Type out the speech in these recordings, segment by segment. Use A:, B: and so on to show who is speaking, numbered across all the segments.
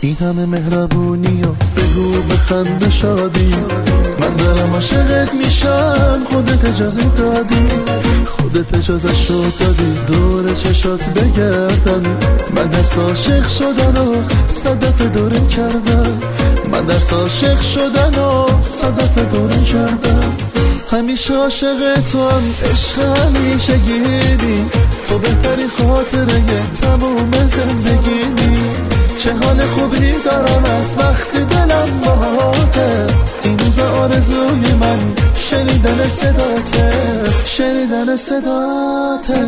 A: این همه مهربونی و بگو بخند شادی، من دارم عاشقت میشم. خودت اجازه دادی، خودت اجازه شد دادی دور چشات بگردم. من درس عاشق شدن و صدف دوره کردم، من درس عاشق شدن و صدف دوره کردم. همیشه عاشق تو هم، عشق همیشه گیری، تو بهترین خاطره تموم زندگی. چه حال خوبی دارم از وقتی دلم باهاته، این روز آرزوی من شنیدن صداته، شنیدن صداته.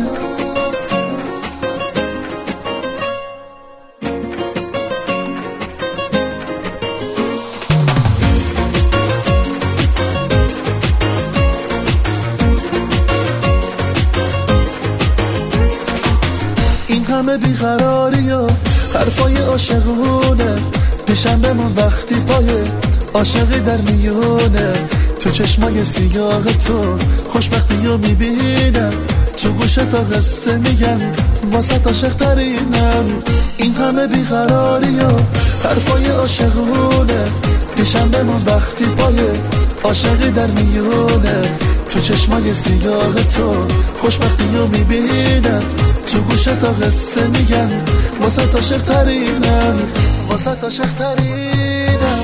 A: این همه بیقراری و حرفای عاشقونه پیشم بمون وقتی پای عاشقی در میونه. تو چشمای سیاه تو خوشبختی رو میبینم، تو گوشه تا قصه میگن واسه عاشق ترینم. این همه بیقراری و حرفای عاشقونه پیشم بمون وقتی پای عاشقی در میونه. تو چشمای سیاه تو خوشبختی رو میبینم، تو گوشه تا قصه میگن واسه عاشق ترینم، واسه عاشق ترینم.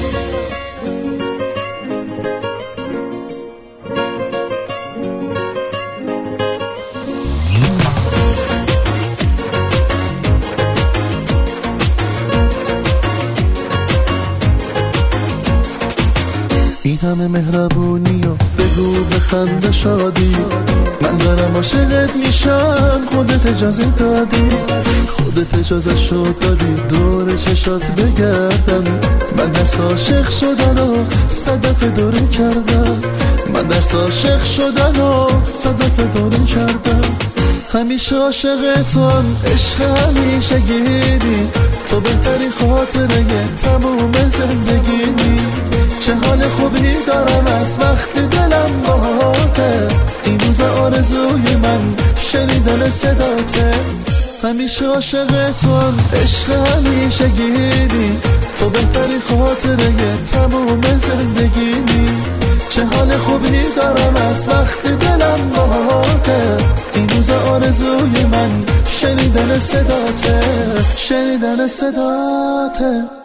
A: این همه مهربونی و بگو بخند شادی، من دارم عاشقت میشم. خودت اجازه دادی، خودت اجازه شد دادی دور چشات بگردم. من درس عاشق شدن و صدف دوره کردم، من درس عاشق شدن و صدف دوره کردم. همیشه عاشق تو هم، عشق همیشه گیری، تو بهترین خاطره تموم زندگی. چه حال خوبی دارم از وقتی دلم باهاته، این روز آرزوی من شنیدن صداته. همیشه عاشق تو هم، عشق همیشه گیری، تو بهترین خاطره تموم زندگی. چه حال خوبی دارم از وقتی دلم باهاته، این روز آرزوی من شنیدن صداته، شنیدن صداته.